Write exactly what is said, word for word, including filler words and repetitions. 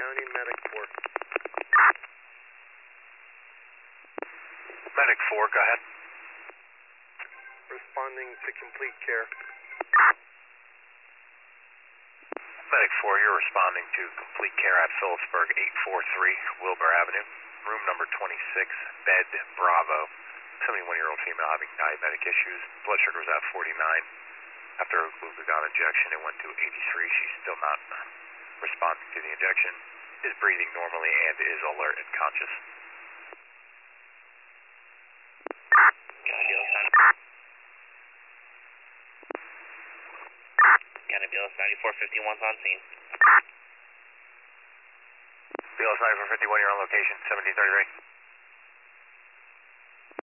County, Medic four. Medic four, go ahead. Responding to complete care. Medic four, you're responding to complete care at Phillipsburg, eight four three Wilbur Avenue, room number twenty-six, bed Bravo. seventy-one-year-old female having diabetic issues. Blood sugar was at forty-nine. After a glucagon injection, it went to eighty-three. She's still not responding to the injection. Is breathing normally and is alert and conscious. County B L S ninety-four fifty-one's on scene. B L S ninety-four fifty-one, you're on location, seventeen thirty-three.